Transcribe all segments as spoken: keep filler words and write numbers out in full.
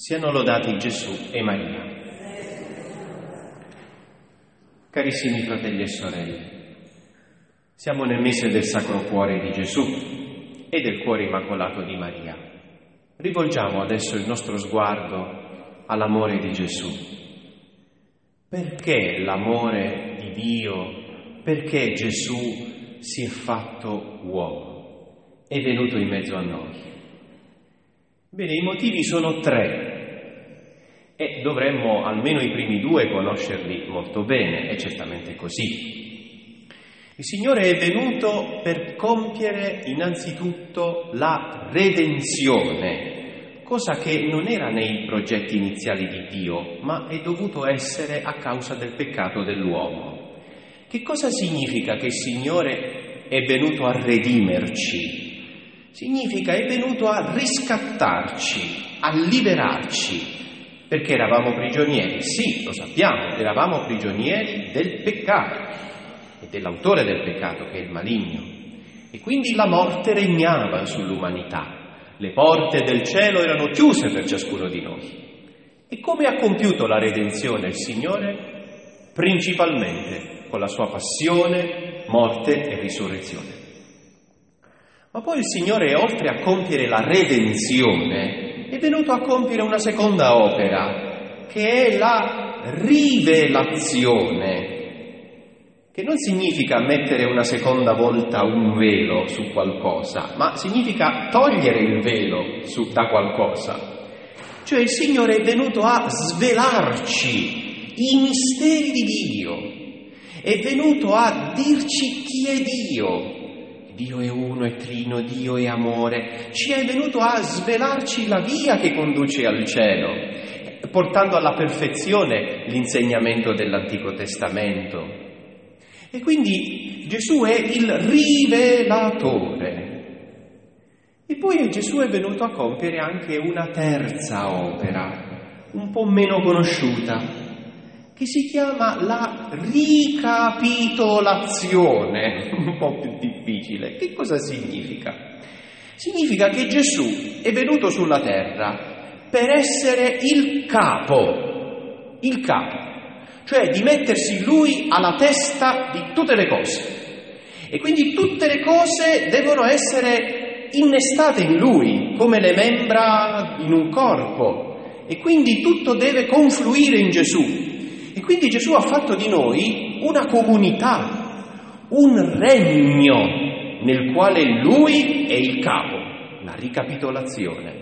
Siano lodati Gesù e Maria. Carissimi fratelli e sorelle, siamo nel mese del Sacro Cuore di Gesù e del Cuore Immacolato di Maria. Rivolgiamo adesso il nostro sguardo all'amore di Gesù. Perché l'amore di Dio? Perché Gesù si è fatto uomo? È venuto in mezzo a noi. Bene, i motivi sono tre e dovremmo almeno i primi due conoscerli molto bene, è certamente così. Il Signore è venuto per compiere innanzitutto la redenzione, cosa che non era nei progetti iniziali di Dio, ma è dovuto essere a causa del peccato dell'uomo. Che cosa significa che il Signore è venuto a redimerci? Significa è venuto a riscattarci, a liberarci, perché eravamo prigionieri. Sì, lo sappiamo, eravamo prigionieri del peccato e dell'autore del peccato, che è il maligno. E quindi la morte regnava sull'umanità. Le porte del cielo erano chiuse per ciascuno di noi. E come ha compiuto la redenzione il Signore? Principalmente con la sua passione, morte e risurrezione. Ma poi il Signore, oltre a compiere la redenzione, è venuto a compiere una seconda opera, che è la rivelazione, che non significa mettere una seconda volta un velo su qualcosa, ma significa togliere il velo su, da qualcosa. Cioè il Signore è venuto a svelarci i misteri di Dio, è venuto a dirci chi è Dio. Dio è uno, è trino, Dio è amore. Ci è venuto a svelarci la via che conduce al cielo, portando alla perfezione l'insegnamento dell'Antico Testamento. E quindi Gesù è il rivelatore. E poi Gesù è venuto a compiere anche una terza opera, un po' meno conosciuta, che si chiama la ricapitolazione, un po' più difficile. Che cosa significa? Significa che Gesù è venuto sulla terra per essere il capo, il capo, cioè di mettersi lui alla testa di tutte le cose. E quindi tutte le cose devono essere innestate in lui, come le membra in un corpo. E quindi tutto deve confluire in Gesù. E quindi Gesù ha fatto di noi una comunità, un regno nel quale Lui è il capo, la ricapitolazione.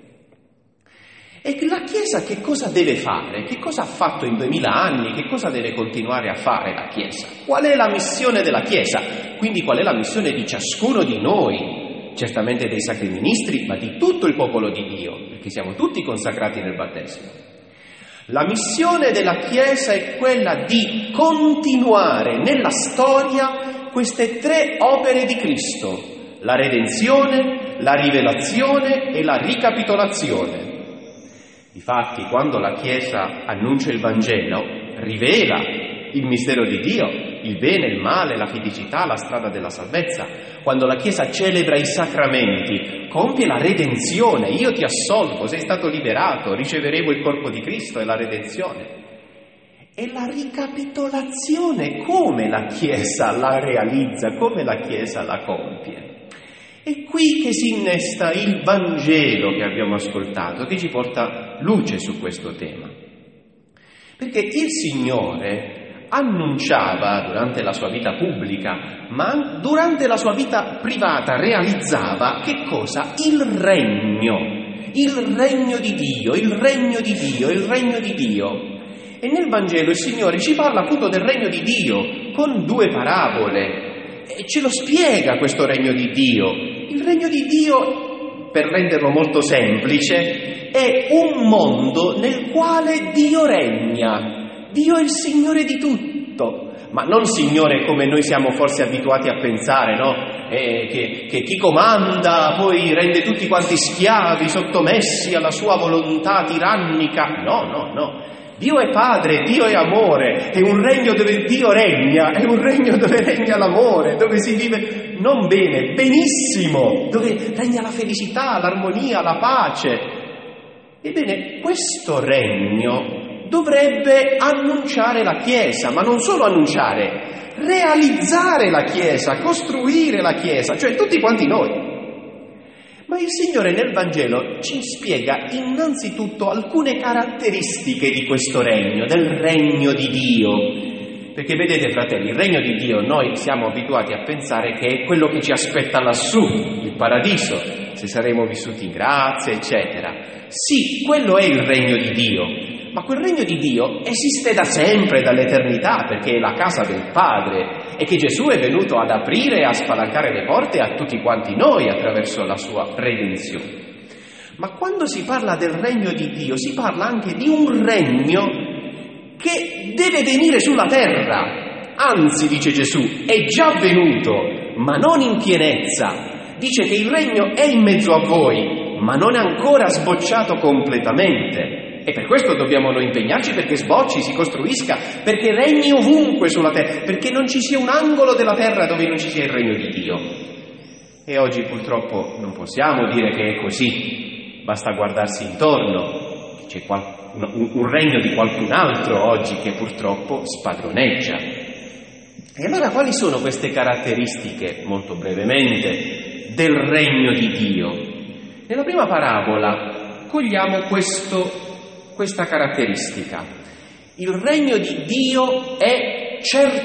E la Chiesa che cosa deve fare? Che cosa ha fatto in duemila anni? Che cosa deve continuare a fare la Chiesa? Qual è la missione della Chiesa? Quindi qual è la missione di ciascuno di noi? Certamente dei sacri ministri, ma di tutto il popolo di Dio, perché siamo tutti consacrati nel battesimo. La missione della Chiesa è quella di continuare nella storia queste tre opere di Cristo: la redenzione, la rivelazione e la ricapitolazione. Difatti, quando la Chiesa annuncia il Vangelo, rivela il mistero di Dio, il bene, il male, la felicità, la strada della salvezza. Quando la Chiesa celebra i sacramenti, compie la redenzione. Io ti assolvo, sei stato liberato, riceveremo il corpo di Cristo e la redenzione. E la ricapitolazione, come la Chiesa la realizza, come la Chiesa la compie. È qui che si innesta il Vangelo che abbiamo ascoltato, che ci porta luce su questo tema. Perché il Signore annunciava durante la sua vita pubblica, ma durante la sua vita privata realizzava che cosa? Il regno, il regno di Dio, il regno di Dio, il regno di Dio. E nel Vangelo il Signore ci parla appunto del regno di Dio con due parabole e ce lo spiega questo regno di Dio. Il regno di Dio, per renderlo molto semplice, è un mondo nel quale Dio regna. Dio è il Signore di tutto, ma non Signore come noi siamo forse abituati a pensare, no? Eh, che, che chi comanda poi rende tutti quanti schiavi, sottomessi alla sua volontà tirannica. No, no, no. Dio è Padre, Dio è amore, è un regno dove Dio regna, è un regno dove regna l'amore, dove si vive non bene, benissimo, dove regna la felicità, l'armonia, la pace. Ebbene, questo regno dovrebbe annunciare la Chiesa, ma non solo annunciare, realizzare la Chiesa, costruire la Chiesa, cioè tutti quanti noi. Ma il Signore nel Vangelo ci spiega innanzitutto alcune caratteristiche di questo regno, del regno di Dio. Perché vedete, fratelli, il regno di Dio noi siamo abituati a pensare che è quello che ci aspetta lassù, il paradiso, se saremo vissuti in grazia, eccetera. Sì, quello è il regno di Dio, ma quel regno di Dio esiste da sempre, dall'eternità, perché è la casa del Padre e che Gesù è venuto ad aprire e a spalancare le porte a tutti quanti noi attraverso la sua redenzione. Ma quando si parla del regno di Dio, si parla anche di un regno che deve venire sulla terra. Anzi, dice Gesù, è già venuto, ma non in pienezza. Dice che il regno è in mezzo a voi, ma non è ancora sbocciato completamente. E per questo dobbiamo noi impegnarci perché sbocci, si costruisca, perché regni ovunque sulla terra, perché non ci sia un angolo della terra dove non ci sia il regno di Dio. E oggi purtroppo non possiamo dire che è così, basta guardarsi intorno, c'è qual- un, un regno di qualcun altro oggi che purtroppo spadroneggia. E allora quali sono queste caratteristiche, molto brevemente, del regno di Dio? Nella prima parabola cogliamo questo, questa caratteristica. Il regno di Dio è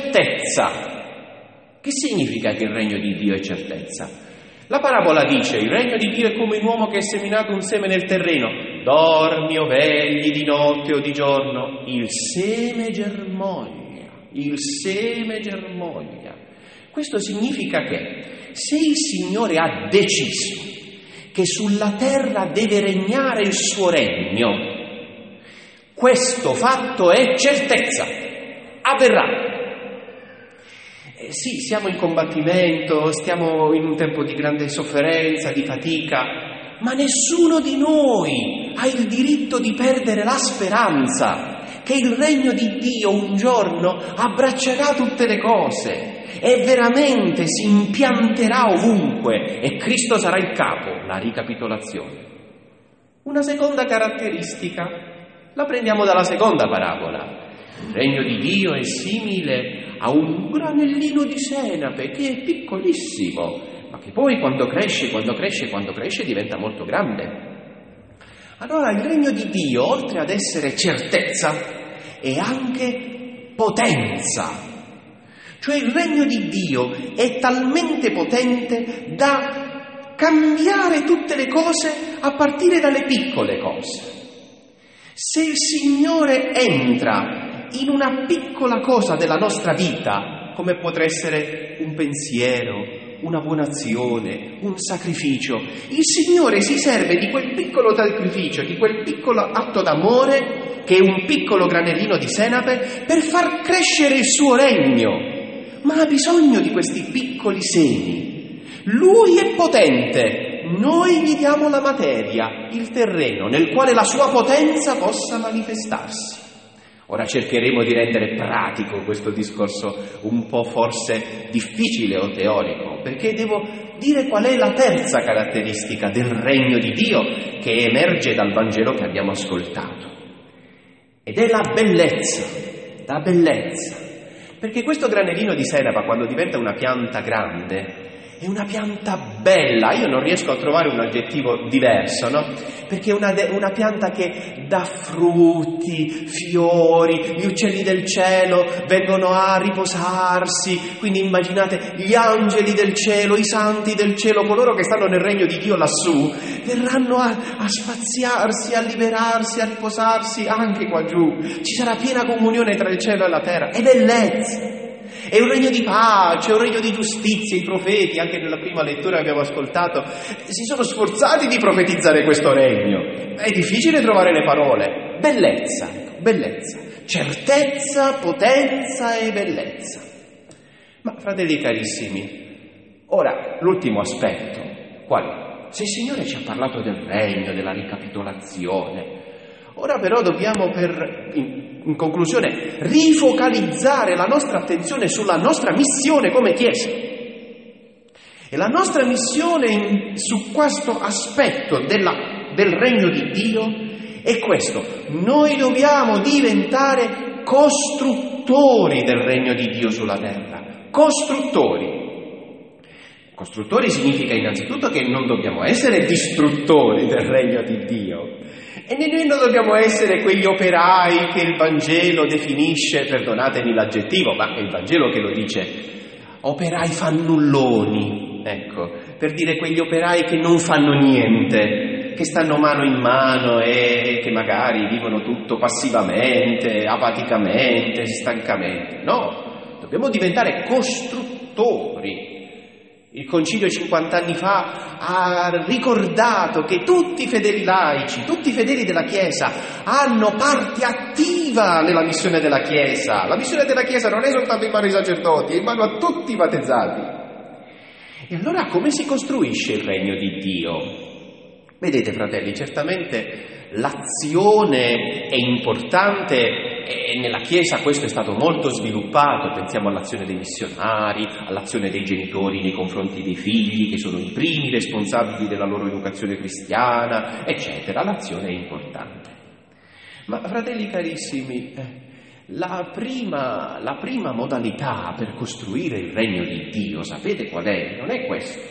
certezza. Che significa che il regno di Dio è certezza? La parabola dice: il regno di Dio è come un uomo che ha seminato un seme nel terreno. Dormi o vegli di notte o di giorno, il seme germoglia, il seme germoglia. Questo significa che se il Signore ha deciso che sulla terra deve regnare il suo regno, questo fatto è certezza, avverrà. Eh sì, siamo in combattimento, stiamo in un tempo di grande sofferenza, di fatica, ma nessuno di noi ha il diritto di perdere la speranza che il regno di Dio un giorno abbraccerà tutte le cose e veramente si impianterà ovunque e Cristo sarà il capo, la ricapitolazione. Una seconda caratteristica la prendiamo dalla seconda parabola. Il regno di Dio è simile a un granellino di senape che è piccolissimo, ma che poi quando cresce, quando cresce, quando cresce diventa molto grande. Allora il regno di Dio, oltre ad essere certezza, è anche potenza. Cioè il regno di Dio è talmente potente da cambiare tutte le cose a partire dalle piccole cose. Se il Signore entra in una piccola cosa della nostra vita, come potrà essere un pensiero, una buona azione, un sacrificio, il Signore si serve di quel piccolo sacrificio, di quel piccolo atto d'amore, che è un piccolo granellino di senape, per far crescere il suo regno. Ma ha bisogno di questi piccoli semi. Lui è potente, noi gli diamo la materia, il terreno, nel quale la sua potenza possa manifestarsi. Ora cercheremo di rendere pratico questo discorso un po' forse difficile o teorico, perché devo dire qual è la terza caratteristica del regno di Dio che emerge dal Vangelo che abbiamo ascoltato. Ed è la bellezza, la bellezza. Perché questo granellino di senape, quando diventa una pianta grande, è una pianta bella. Io non riesco a trovare un aggettivo diverso, no? Perché è una, de- una pianta che dà frutti, fiori, gli uccelli del cielo vengono a riposarsi, quindi immaginate gli angeli del cielo, i santi del cielo, coloro che stanno nel regno di Dio lassù, verranno a, a spaziarsi, a liberarsi, a riposarsi anche qua giù. Ci sarà piena comunione tra il cielo e la terra, è bellezza. È un regno di pace, è un regno di giustizia. I profeti, anche nella prima lettura che abbiamo ascoltato, si sono sforzati di profetizzare questo regno. È difficile trovare le parole. Bellezza, bellezza, certezza, potenza e bellezza. Ma fratelli carissimi, ora l'ultimo aspetto, quale? Se il Signore ci ha parlato del regno, della ricapitolazione, ora però dobbiamo, per, in, in conclusione, rifocalizzare la nostra attenzione sulla nostra missione come Chiesa. E la nostra missione in, su questo aspetto della, del regno di Dio è questo: noi dobbiamo diventare costruttori del regno di Dio sulla terra. Costruttori. Costruttori significa innanzitutto che non dobbiamo essere distruttori del regno di Dio. E noi non dobbiamo essere quegli operai che il Vangelo definisce, perdonatemi l'aggettivo, ma è il Vangelo che lo dice, operai fannulloni, ecco, per dire quegli operai che non fanno niente, che stanno mano in mano e che magari vivono tutto passivamente, apaticamente, stancamente. No, dobbiamo diventare costruttori. Il Concilio cinquant'anni fa ha ricordato che tutti i fedeli laici, tutti i fedeli della Chiesa hanno parte attiva nella missione della Chiesa. La missione della Chiesa non è soltanto in mano ai sacerdoti, è in mano a tutti i battezzati. E allora come si costruisce il regno di Dio? Vedete, fratelli, certamente l'azione è importante e nella Chiesa questo è stato molto sviluppato. Pensiamo all'azione dei missionari, all'azione dei genitori nei confronti dei figli, che sono i primi responsabili della loro educazione cristiana, eccetera. L'azione è importante. Ma, fratelli carissimi, la prima, la prima modalità per costruire il regno di Dio, sapete qual è? Non è questo,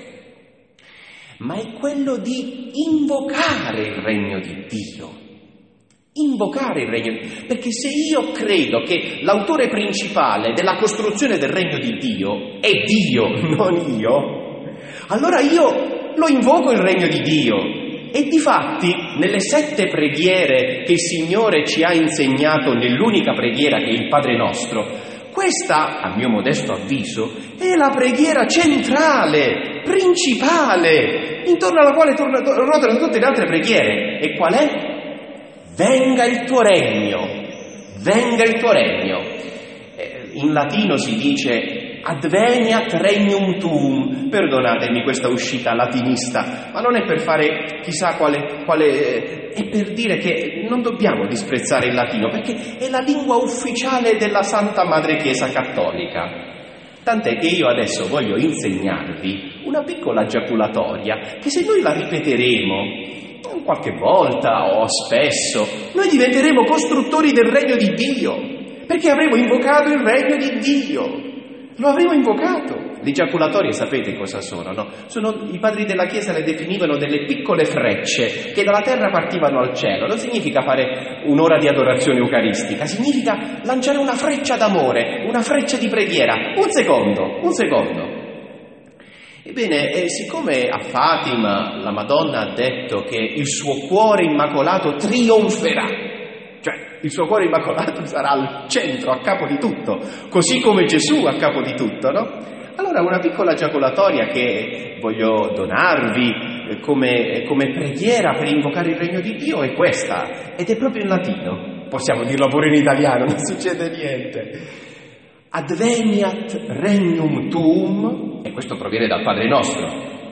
ma è quello di invocare il regno di Dio. Invocare il regno di Dio, perché se io credo che l'autore principale della costruzione del regno di Dio è Dio, non io, allora io lo invoco il regno di Dio. E difatti nelle sette preghiere che il Signore ci ha insegnato, nell'unica preghiera che è il Padre Nostro, questa, a mio modesto avviso, è la preghiera centrale, principale, intorno alla quale ruotano tutte le altre preghiere. E qual è? Venga il tuo regno, venga il tuo regno. Eh, in latino si dice adveniat regnum tuum. Perdonatemi questa uscita latinista, ma non è per fare chissà quale, quale... è per dire che non dobbiamo disprezzare il latino, perché è la lingua ufficiale della Santa Madre Chiesa Cattolica. Tant'è che io adesso voglio insegnarvi una piccola giaculatoria che, se noi la ripeteremo qualche volta o spesso, noi diventeremo costruttori del regno di Dio, perché avremo invocato il regno di Dio, lo avremo invocato. Le giaculatorie sapete cosa sono, no? Sono, i padri della Chiesa le definivano delle piccole frecce che dalla terra partivano al cielo. Non significa fare un'ora di adorazione eucaristica, significa lanciare una freccia d'amore, una freccia di preghiera. Un secondo, un secondo. Ebbene, eh, siccome a Fatima la Madonna ha detto che il suo cuore immacolato trionferà, cioè il suo cuore immacolato sarà al centro, a capo di tutto, così come Gesù a capo di tutto, no? Allora una piccola giaculatoria che voglio donarvi eh, come, come preghiera per invocare il regno di Dio è questa, ed è proprio in latino. Possiamo dirlo pure in italiano, non succede niente. Adveniat regnum tuum, e questo proviene dal Padre Nostro.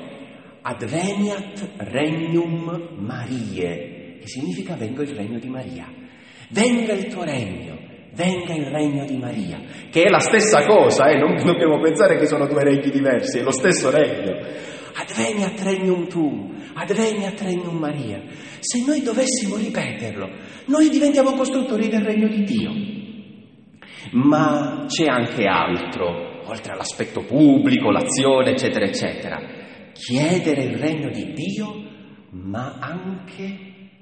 Adveniat regnum Mariae, che significa venga il regno di Maria. Venga il tuo regno, venga il regno di Maria, che è la stessa cosa, eh? Non dobbiamo pensare che sono due regni diversi, è lo stesso regno. Adveniat regnum tuum, adveniat regnum Maria. Se noi dovessimo ripeterlo, noi diventiamo costruttori del regno di Dio. Ma c'è anche altro, oltre all'aspetto pubblico, l'azione, eccetera, eccetera. Chiedere il regno di Dio, ma anche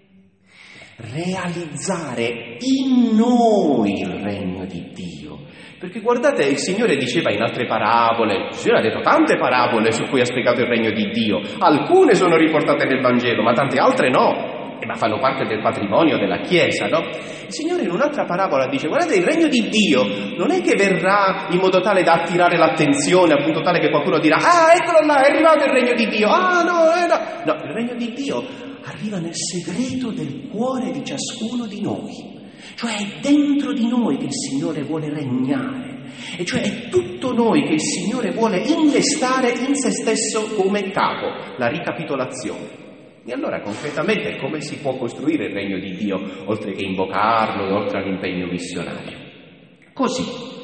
realizzare in noi il regno di Dio. Perché guardate, il Signore diceva in altre parabole, il Signore ha detto tante parabole su cui ha spiegato il regno di Dio. Alcune sono riportate nel Vangelo, ma tante altre no. Ma fanno parte del patrimonio della Chiesa, no? Il Signore in un'altra parabola dice: guardate, il regno di Dio non è che verrà in modo tale da attirare l'attenzione, appunto tale che qualcuno dirà: ah, eccolo là, è arrivato il regno di Dio, ah no, eh, no. No, il regno di Dio arriva nel segreto del cuore di ciascuno di noi, cioè è dentro di noi che il Signore vuole regnare, e cioè è tutto noi che il Signore vuole innestare in se stesso come capo. La ricapitolazione. E allora concretamente come si può costruire il regno di Dio, oltre che invocarlo e oltre all'impegno missionario? Così,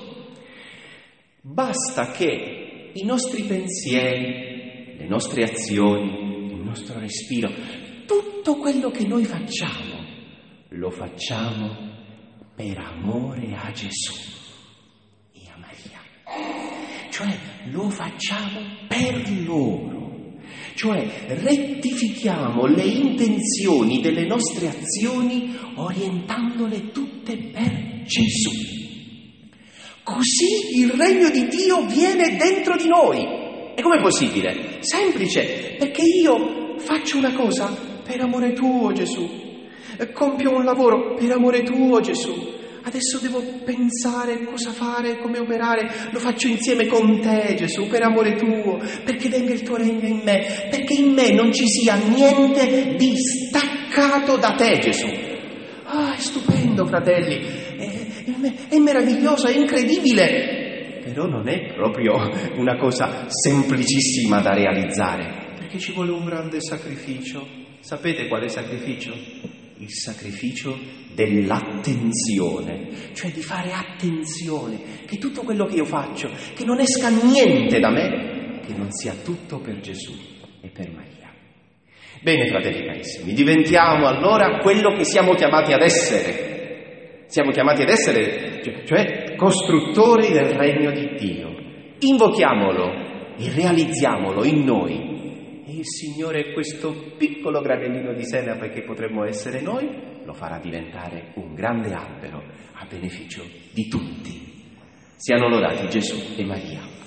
basta che i nostri pensieri, le nostre azioni, il nostro respiro, tutto quello che noi facciamo, lo facciamo per amore a Gesù e a Maria. Cioè lo facciamo per loro. Cioè rettifichiamo le intenzioni delle nostre azioni orientandole tutte per Gesù. Così il regno di Dio viene dentro di noi. E com'è possibile? Semplice, perché io faccio una cosa per amore tuo, Gesù. Compio un lavoro per amore tuo, Gesù. Adesso devo pensare cosa fare, come operare. Lo faccio insieme con te, Gesù, per amore tuo, perché venga il tuo regno in me, perché in me non ci sia niente di staccato da te, Gesù. Ah, è stupendo, fratelli, è, è, è meraviglioso, è incredibile. Però non è proprio una cosa semplicissima da realizzare, perché ci vuole un grande sacrificio. Sapete quale sacrificio? Il sacrificio dell'attenzione, cioè di fare attenzione, che tutto quello che io faccio, che non esca niente da me, che non sia tutto per Gesù e per Maria. Bene, fratelli carissimi, diventiamo allora quello che siamo chiamati ad essere. Siamo chiamati ad essere, cioè, cioè costruttori del regno di Dio. Invochiamolo e realizziamolo in noi. E il Signore questo piccolo granellino di senape che potremmo essere noi lo farà diventare un grande albero a beneficio di tutti. Siano lodati Gesù e Maria.